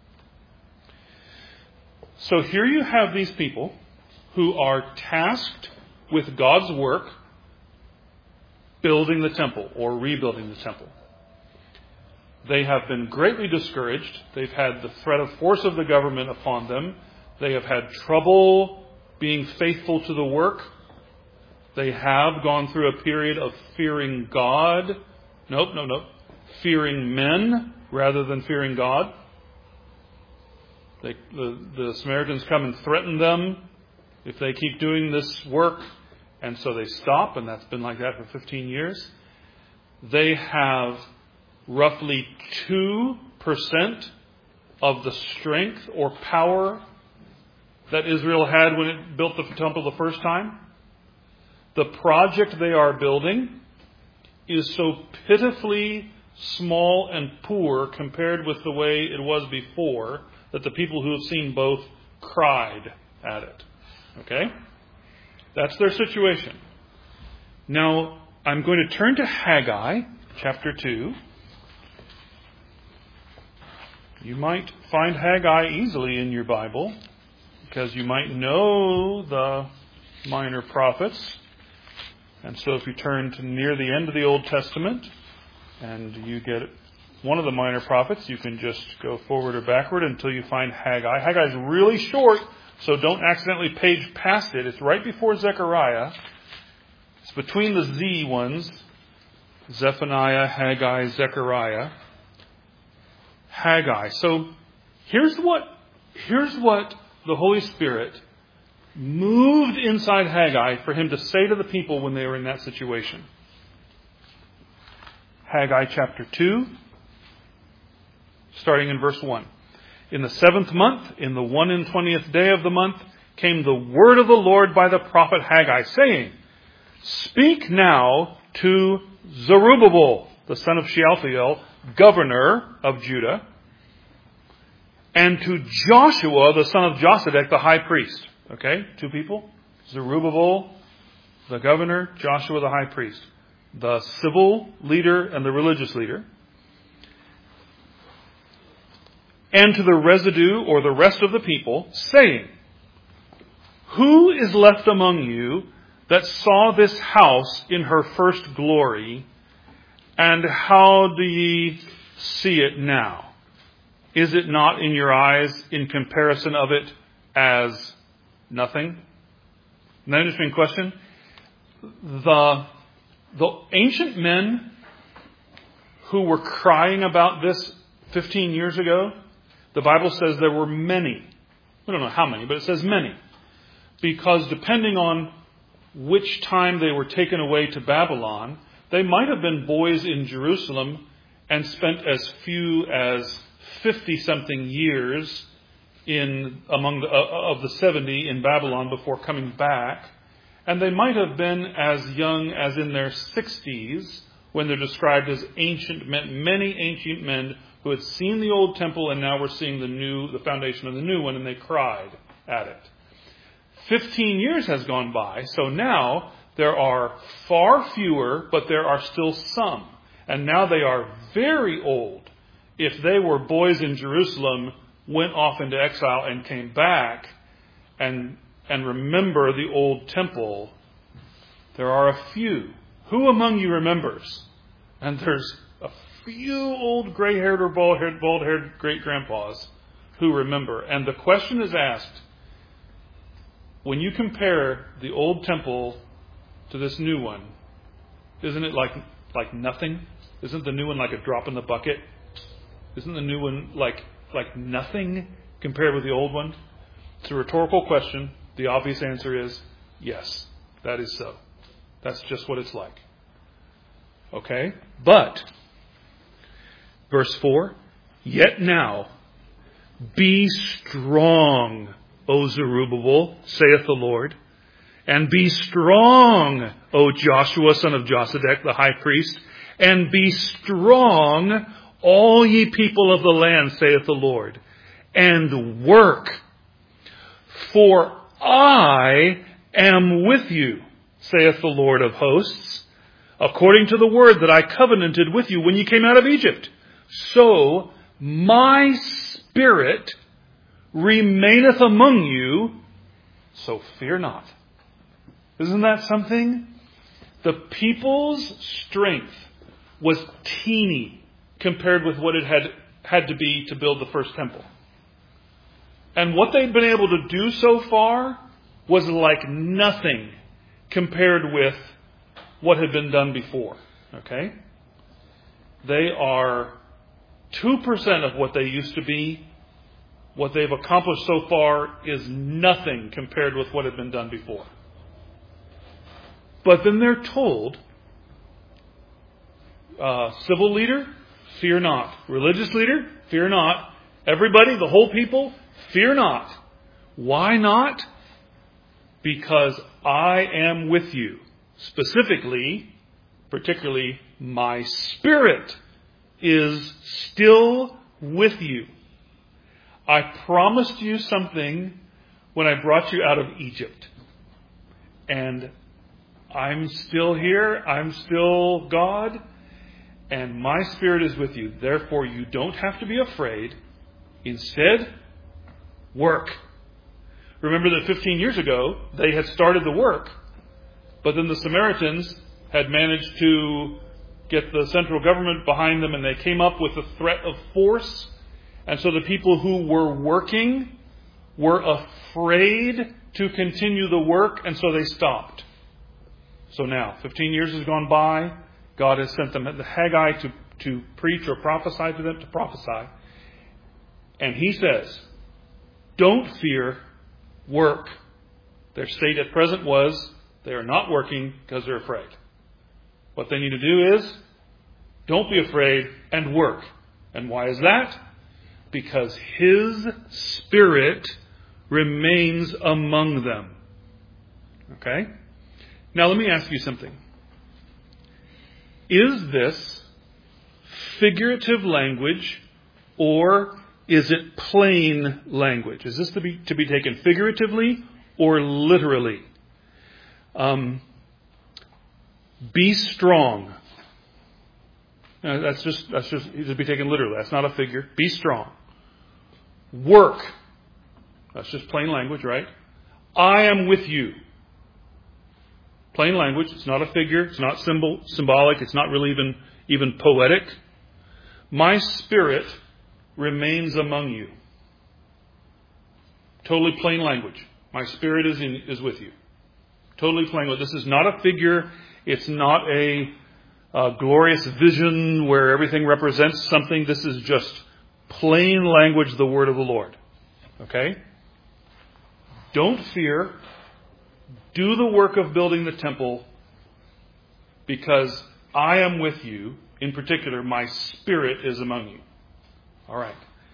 So here you have these people who are tasked with God's work building the temple or rebuilding the temple. They have been greatly discouraged. They've had the threat of force of the government upon them. They have had trouble being faithful to the work. They have gone through a period of fearing God. Nope, no, no. Fearing men rather than fearing God. They, the, the Samaritans come and threaten them if they keep doing this work. And so they stop, and that's been like that for fifteen years. They have roughly two percent of the strength or power that Israel had when it built the temple the first time. The project they are building is so pitifully small and poor compared with the way it was before that the people who have seen both cried at it. Okay? That's their situation. Now, I'm going to turn to Haggai, chapter two. You might find Haggai easily in your Bible, because you might know the minor prophets. And so if you turn to near the end of the Old Testament, and you get one of the minor prophets, you can just go forward or backward until you find Haggai. Haggai is really short, so don't accidentally page past it. It's right before Zechariah. It's between the Z ones. Zephaniah, Haggai, Zechariah. Haggai. So here's what, here's what the Holy Spirit moved inside Haggai for him to say to the people when they were in that situation. Haggai chapter two, starting in verse one. In the seventh month, in the one and twentieth day of the month, came the word of the Lord by the prophet Haggai, saying, Speak now to Zerubbabel, the son of Shealtiel, governor of Judah, and to Joshua, the son of Josedek, the high priest. Okay, two people. Zerubbabel, the governor, Joshua, the high priest. The civil leader and the religious leader. And to the residue or the rest of the people, saying, Who is left among you that saw this house in her first glory, and how do ye see it now? Is it not in your eyes in comparison of it as nothing? An interesting question. The, the ancient men who were crying about this fifteen years ago, the Bible says there were many. We don't know how many, but it says many. Because depending on which time they were taken away to Babylon, they might have been boys in Jerusalem and spent as few as fifty-something years in among the, uh, of the seventy in Babylon before coming back. And they might have been as young as in their sixties when they're described as ancient men, many ancient men who had seen the old temple and now were seeing the new, the foundation of the new one, and they cried at it. Fifteen years has gone by, so now There are far fewer, but there are still some. And now they are very old. If they were boys in Jerusalem, went off into exile and came back and, and remember the old temple, there are a few. Who among you remembers? And there's a few old gray-haired or bald-haired, bald-haired great-grandpas who remember. And the question is asked, when you compare the old temple to this new one, isn't it like like nothing? Isn't the new one like a drop in the bucket? Isn't the new one like like nothing compared with the old one? It's a rhetorical question. The obvious answer is yes, that is so. That's just what it's like. Okay? But, verse four, yet now, be strong, O Zerubbabel, saith the Lord, and be strong, O Joshua, son of Josedek, the high priest, and be strong, all ye people of the land, saith the Lord, and work, for I am with you, saith the Lord of hosts, according to the word that I covenanted with you when you came out of Egypt. So my spirit remaineth among you, so fear not. Isn't that something? The people's strength was teeny compared with what it had had to be to build the first temple. And what they'd been able to do so far was like nothing compared with what had been done before. Okay? They are two percent of what they used to be. What they've accomplished so far is nothing compared with what had been done before. But then they're told, uh, civil leader, fear not. Religious leader, fear not. Everybody, the whole people, fear not. Why not? Because I am with you. Specifically, particularly, my spirit is still with you. I promised you something when I brought you out of Egypt. And I'm still here. I'm still God. And my spirit is with you. Therefore, you don't have to be afraid. Instead, work. Remember that fifteen years ago, they had started the work. But then the Samaritans had managed to get the central government behind them, and they came up with a threat of force. And so the people who were working were afraid to continue the work, and so they stopped. So now, fifteen years has gone by. God has sent them the Haggai to, to preach or prophesy to them, to prophesy. And he says, don't fear, work. Their state at present was, they are not working because they're afraid. What they need to do is, don't be afraid and work. And why is that? Because his spirit remains among them. Okay? Now let me ask you something. Is this figurative language or is it plain language? Is this to be to be taken figuratively or literally? Um, be strong. Uh, that's just that's just to be taken literally. That's not a figure. Be strong. Work. That's just plain language, right? I am with you. Plain language. It's not a figure. It's not symbol, symbolic. It's not really even, even poetic. My spirit remains among you. Totally plain language. My spirit is in, is with you. Totally plain language. This is not a figure. It's not a, a glorious vision where everything represents something. This is just plain language, the word of the Lord. Okay? Don't fear. Do the work of building the temple because I am with you. In particular, my spirit is among you. All right.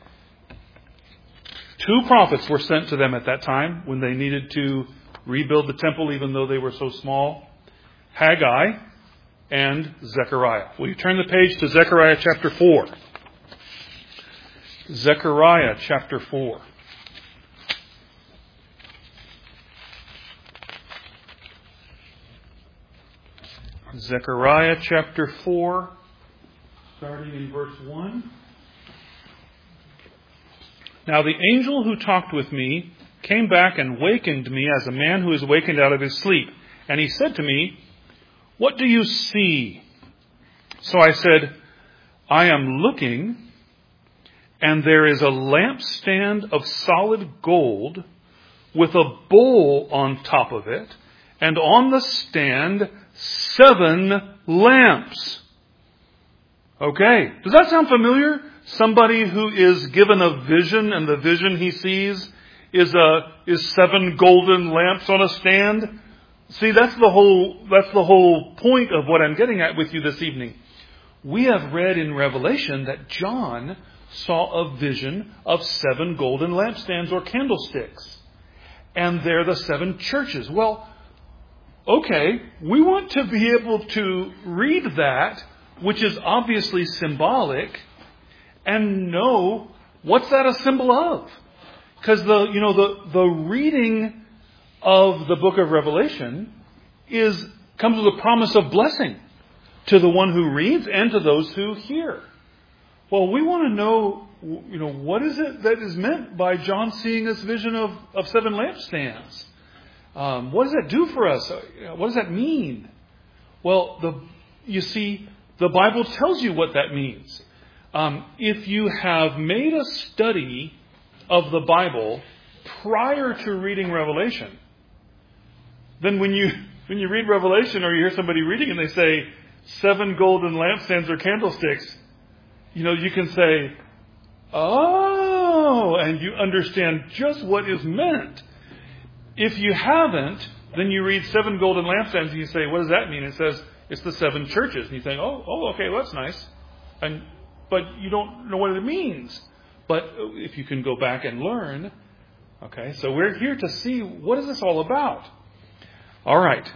Two prophets were sent to them at that time when they needed to rebuild the temple even though they were so small. Haggai and Zechariah. Will you turn the page to Zechariah chapter four? Zechariah chapter four. Zechariah chapter four, starting in verse one. Now the angel who talked with me came back and wakened me as a man who is wakened out of his sleep. And he said to me, "What do you see?" So I said, "I am looking, and there is a lampstand of solid gold with a bowl on top of it, and on the stand seven lamps." Okay, does that sound familiar? Somebody who is given a vision, and the vision he sees is a is seven golden lamps on a stand. See, that's the whole that's the whole point of what I'm getting at with you this evening. We have read in Revelation that John saw a vision of seven golden lampstands or candlesticks. And they're the seven churches. Well, okay, we want to be able to read that, which is obviously symbolic, and know what's that a symbol of. Because the you know the, the reading of the book of Revelation is comes with a promise of blessing to the one who reads and to those who hear. Well, we want to know, you know, what is it that is meant by John seeing this vision of, of seven lampstands? Um, what does that do for us? What does that mean? Well, the you see, the Bible tells you what that means. Um, if you have made a study of the Bible prior to reading Revelation, then when you when you read Revelation or you hear somebody reading and they say seven golden lampstands or candlesticks, you know, you can say, "Oh," and you understand just what is meant. If you haven't, then you read seven golden lampstands and you say, "What does that mean?" It says it's the seven churches. And you think, "Oh, oh, okay, well, that's nice," and but you don't know what it means. But if you can go back and learn, okay. So we're here to see, what is this all about? All right.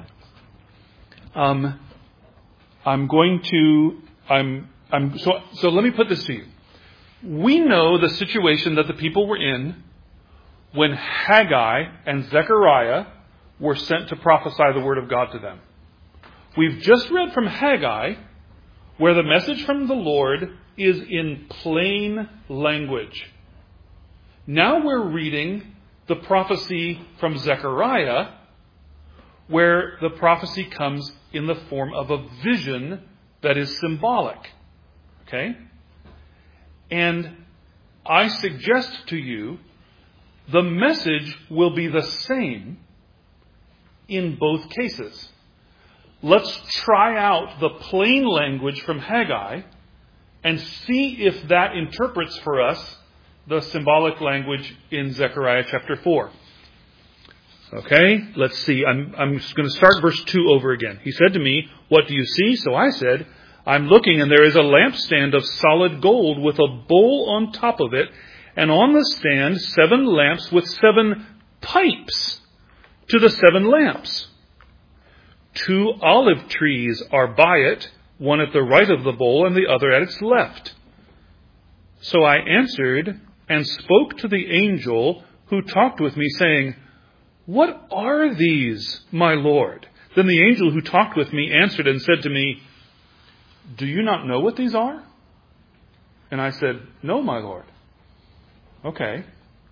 Um, I'm going to. I'm. I'm. So. So let me put this to you. We know the situation that the people were in when Haggai and Zechariah were sent to prophesy the word of God to them. We've just read from Haggai, where the message from the Lord is in plain language. Now we're reading the prophecy from Zechariah, where the prophecy comes in the form of a vision that is symbolic. Okay? And I suggest to you, the message will be the same in both cases. Let's try out the plain language from Haggai and see if that interprets for us the symbolic language in Zechariah chapter four. Okay, let's see. I'm, I'm just going to start verse two over again. He said to me, "What do you see?" So I said, "I'm looking, and there is a lampstand of solid gold with a bowl on top of it, and on the stand seven lamps with seven pipes to the seven lamps. Two olive trees are by it, one at the right of the bowl and the other at its left." So I answered and spoke to the angel who talked with me, saying, "What are these, my Lord?" Then the angel who talked with me answered and said to me, "Do you not know what these are?" And I said, "No, my Lord." Okay.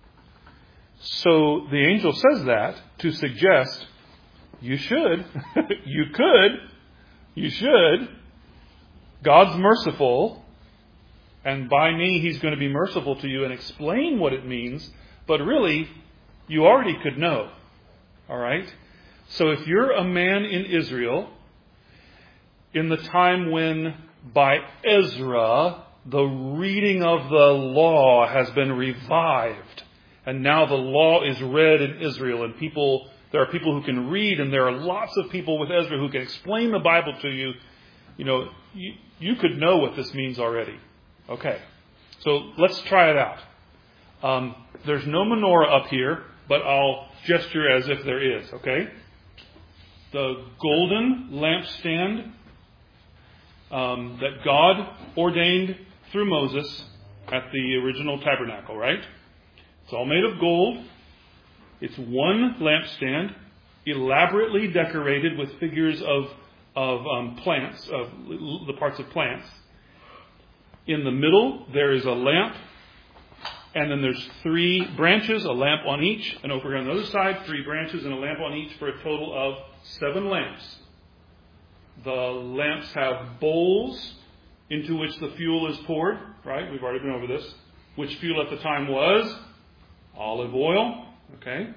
So the angel says that to suggest you should, you could, you should. God's merciful, and by me he's going to be merciful to you and explain what it means, but really, you already could know. All right? So if you're a man in Israel, in the time when by Ezra, the reading of the law has been revived, and now the law is read in Israel, and people, there are people who can read, and there are lots of people with Ezra who can explain the Bible to you. You know, you, you could know what this means already. Okay. So let's try it out. Um, there's no menorah up here, but I'll gesture as if there is, okay? The golden lampstand um, that God ordained through Moses at the original tabernacle, right? It's all made of gold. It's one lampstand, elaborately decorated with figures of, of um, plants, of the parts of plants. In the middle, there is a lamp, and then there's three branches, a lamp on each, and over here on the other side, three branches and a lamp on each for a total of seven lamps. The lamps have bowls into which the fuel is poured, right? We've already been over this. Which fuel at the time was? Olive oil, okay?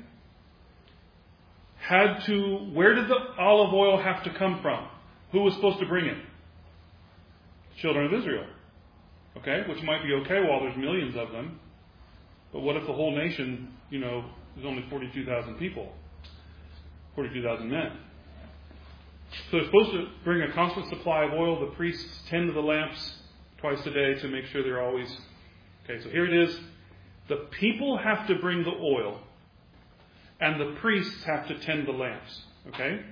Had to, where did the olive oil have to come from? Who was supposed to bring it? Children of Israel, okay? Which might be okay while there's millions of them. But what if the whole nation, you know, is only forty-two thousand people? forty-two thousand men. So they're supposed to bring a constant supply of oil. The priests tend to the lamps twice a day to make sure they're always... Okay, so here it is. The people have to bring the oil, and the priests have to tend the lamps. Okay?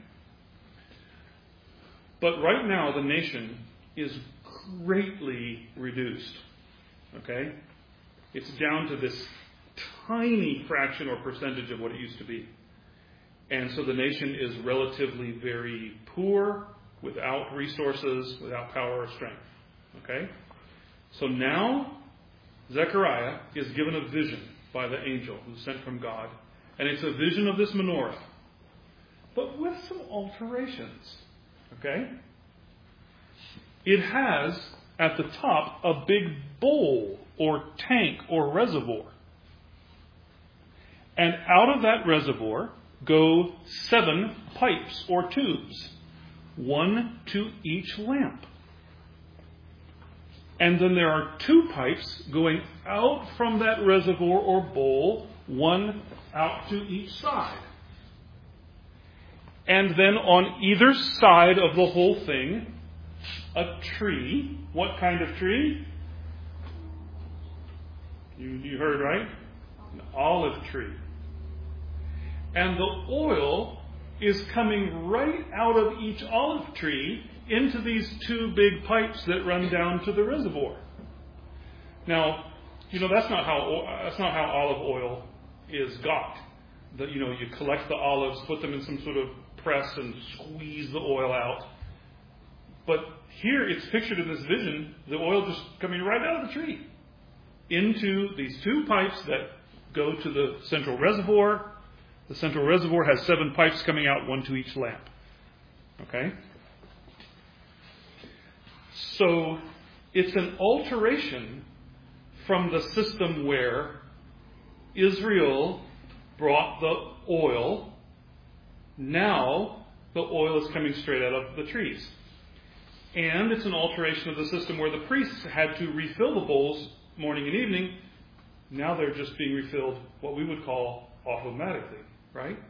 But right now, the nation is greatly reduced. Okay? It's down to this tiny fraction or percentage of what it used to be. And so the nation is relatively very poor, without resources, without power or strength. Okay? So now, Zechariah is given a vision by the angel who's sent from God. And it's a vision of this menorah, but with some alterations. Okay? It has, at the top, a big bowl or tank or reservoir. And out of that reservoir go seven pipes or tubes, one to each lamp. And then there are two pipes going out from that reservoir or bowl, one out to each side. And then on either side of the whole thing, a tree. What kind of tree? You, you heard right? An olive tree. And the oil is coming right out of each olive tree into these two big pipes that run down to the reservoir. Now, you know, that's not how that's not how olive oil is got. That, you know, you collect the olives, put them in some sort of press and squeeze the oil out. But here it's pictured in this vision, the oil just coming right out of the tree into these two pipes that go to the central reservoir. The central reservoir has seven pipes coming out, one to each lamp. Okay? So it's an alteration from the system where Israel brought the oil. Now the oil is coming straight out of the trees. And it's an alteration of the system where the priests had to refill the bowls morning and evening. Now they're just being refilled what we would call automatically, right?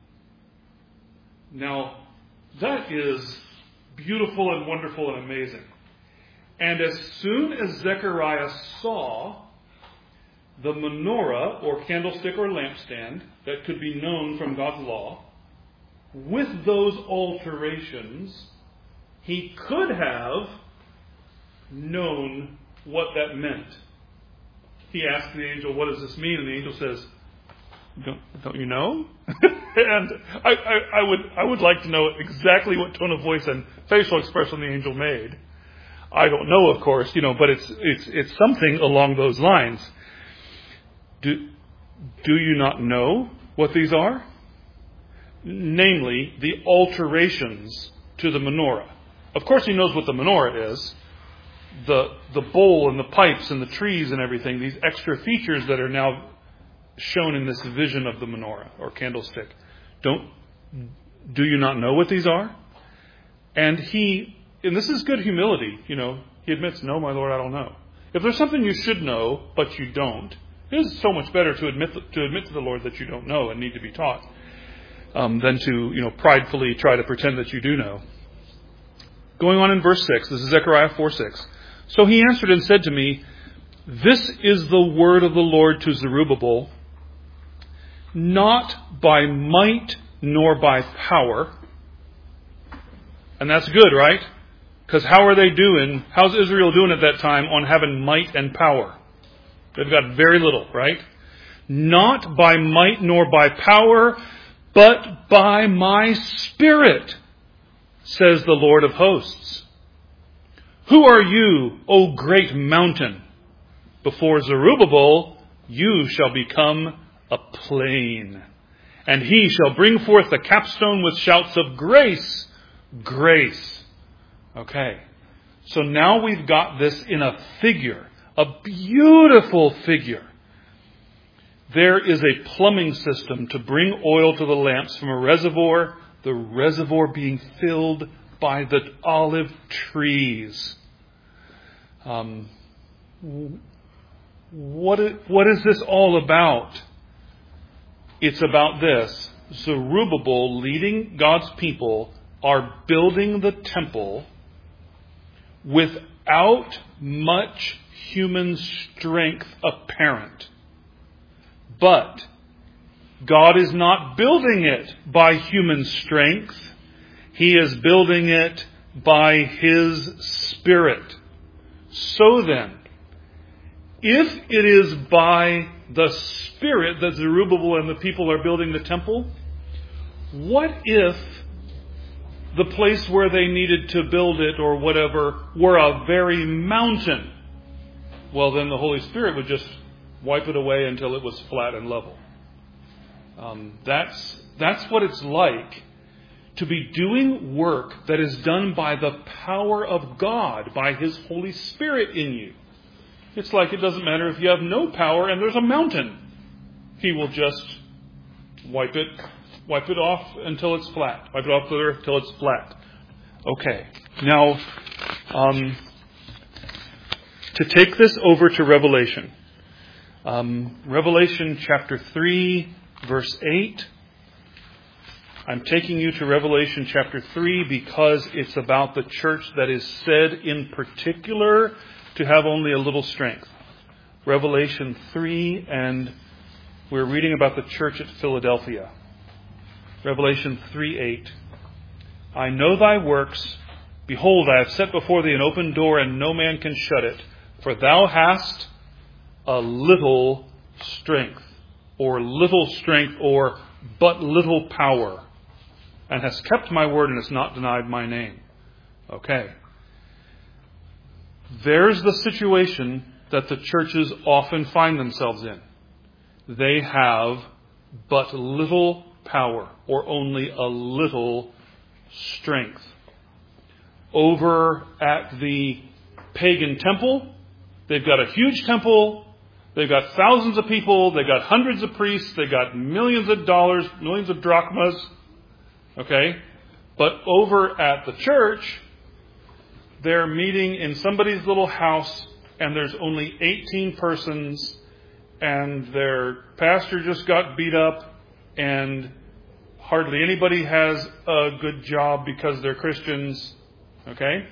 Now, that is beautiful and wonderful and amazing. And as soon as Zechariah saw the menorah or candlestick or lampstand that could be known from God's law, with those alterations, he could have known what that meant. He asked the angel, "What does this mean?" And the angel says, Don't, don't you know? and I, I, I would I would like to know exactly what tone of voice and facial expression the angel made. I don't know, of course, you know, but it's it's it's something along those lines. Do do you not know what these are? Namely, the alterations to the menorah. Of course, he knows what the menorah is. The the bowl and the pipes and the trees and everything. These extra features that are now shown in this vision of the menorah or candlestick. Don't, do you not know what these are? And he, and this is good humility, you know, he admits, "No, my Lord, I don't know." If there's something you should know, but you don't, it is so much better to admit to admit to the Lord that you don't know and need to be taught, um, than to, you know, pridefully try to pretend that you do know. Going on in verse six, this is Zechariah four six. "So he answered and said to me, 'This is the word of the Lord to Zerubbabel, not by might nor by power.'" And that's good, right? Because how are they doing? How's Israel doing at that time on having might and power? They've got very little, right? "Not by might nor by power, but by my Spirit, says the Lord of hosts. Who are you, O great mountain? Before Zerubbabel, you shall become a plain. And he shall bring forth the capstone with shouts of grace, grace. Okay, so now we've got this in a figure, a beautiful figure. There is a plumbing system to bring oil to the lamps from a reservoir, the reservoir being filled by the olive trees. Um, what, what is this all about? It's about this. Zerubbabel, leading God's people, are building the temple without much human strength apparent. But God is not building it by human strength. He is building it by His Spirit. So then, if it is by the Spirit that Zerubbabel and the people are building the temple, what if the place where they needed to build it or whatever were a very mountain? Well, then the Holy Spirit would just wipe it away until it was flat and level. Um, that's, that's what it's like to be doing work that is done by the power of God, by His Holy Spirit in you. It's like it doesn't matter if you have no power and there's a mountain. He will just wipe it, wipe it off until it's flat. Wipe it off the earth until it's flat. Okay. Now, um, to take this over to Revelation. Um, Revelation chapter three, verse eight. I'm taking you to Revelation chapter three because it's about the church that is said in particular to have only a little strength. Revelation three, and we're reading about the church at Philadelphia. Revelation three eight. I know thy works. Behold, I have set before thee an open door, and no man can shut it. For thou hast a little strength, or little strength, or but little power, and hast kept my word and hast not denied my name. Okay. There's the situation that the churches often find themselves in. They have but little power, or only a little strength. Over at the pagan temple, they've got a huge temple. They've got thousands of people. They've got hundreds of priests. They've got millions of dollars, millions of drachmas. Okay? But over at the church, they're meeting in somebody's little house, and there's only eighteen persons, and their pastor just got beat up, and hardly anybody has a good job because they're Christians. Okay?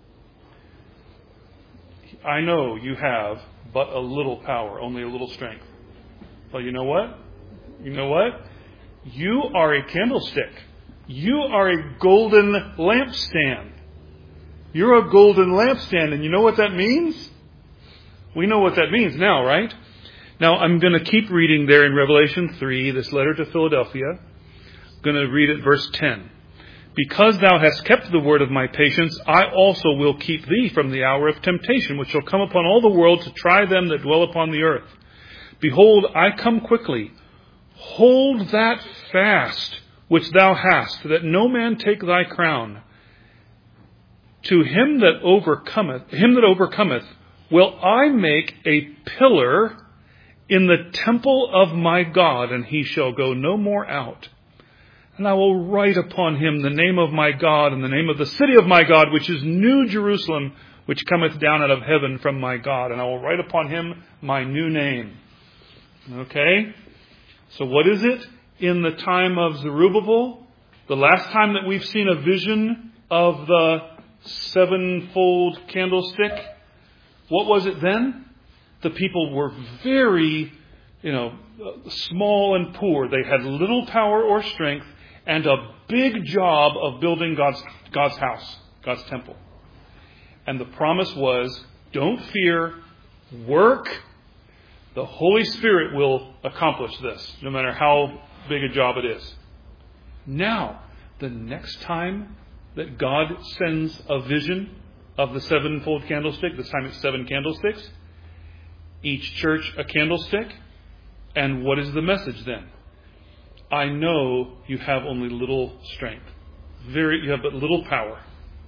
I know you have but a little power, only a little strength. Well, you know what? You know what? You are a candlestick. You are a golden lampstand. You're a golden lampstand, and you know what that means? We know what that means now, right? Now, I'm going to keep reading there in Revelation three, this letter to Philadelphia. I'm going to read it, verse ten. Because thou hast kept the word of my patience, I also will keep thee from the hour of temptation, which shall come upon all the world to try them that dwell upon the earth. Behold, I come quickly. Hold that fast which thou hast, that no man take thy crown. To him that overcometh, him that overcometh, will I make a pillar in the temple of my God, and he shall go no more out. And I will write upon him the name of my God and the name of the city of my God, which is New Jerusalem, which cometh down out of heaven from my God. And I will write upon him my new name. Okay? So what is it in the time of Zerubbabel? The last time that we've seen a vision of the sevenfold candlestick, what was it then? The people were very, you know, small and poor. They had little power or strength, and a big job of building God's, God's house, God's temple. And the promise was, don't fear, work. The Holy Spirit will accomplish this, no matter how big a job it is. Now, the next time that God sends a vision of the sevenfold candlestick. This time it's seven candlesticks. Each church a candlestick. And what is the message then? I know you have only little strength. Very, you have but little power.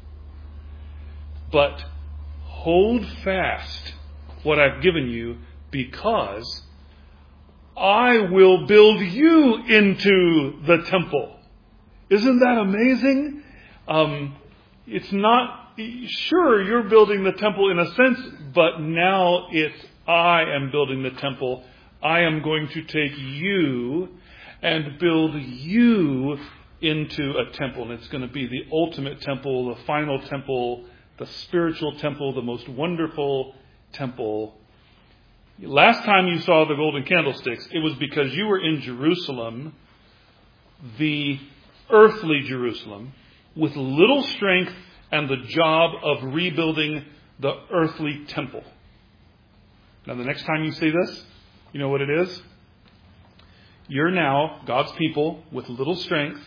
But hold fast what I've given you, because I will build you into the temple. Isn't that amazing? Um, it's not, sure, you're building the temple in a sense, but now it's I am building the temple. I am going to take you and build you into a temple. And it's going to be the ultimate temple, the final temple, the spiritual temple, the most wonderful temple. Last time you saw the golden candlesticks, it was because you were in Jerusalem, the earthly Jerusalem, with little strength and the job of rebuilding the earthly temple. Now, the next time you see this, you know what it is? You're now God's people with little strength.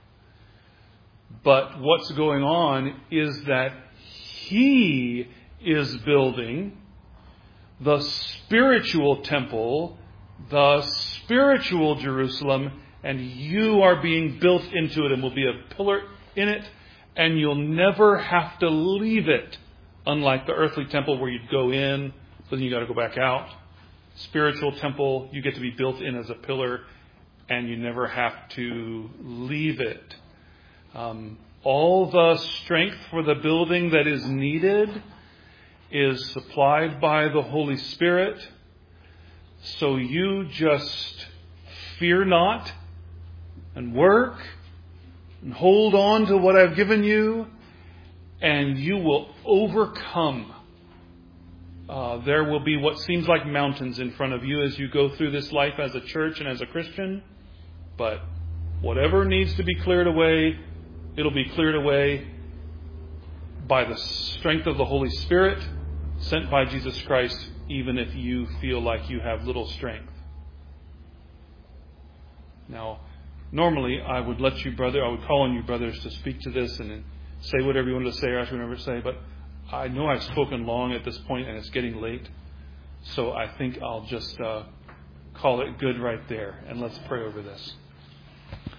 But what's going on is that He is building the spiritual temple, the spiritual Jerusalem, and you are being built into it and will be a pillar in it, and you'll never have to leave it. Unlike the earthly temple where you'd go in, but then you got to go back out. Spiritual temple, you get to be built in as a pillar, and you never have to leave it. Um, all the strength for the building that is needed is supplied by the Holy Spirit. So you just fear not and work and hold on to what I've given you, and you will overcome. Uh, there will be what seems like mountains in front of you as you go through this life as a church and as a Christian. But whatever needs to be cleared away, it'll be cleared away by the strength of the Holy Spirit sent by Jesus Christ, even if you feel like you have little strength. Now, normally I would let you, brother, I would call on you, brothers, to speak to this and say whatever you wanted to say or ask whatever to say, but I know I've spoken long at this point and it's getting late. So I think I'll just uh, call it good right there. And let's pray over this.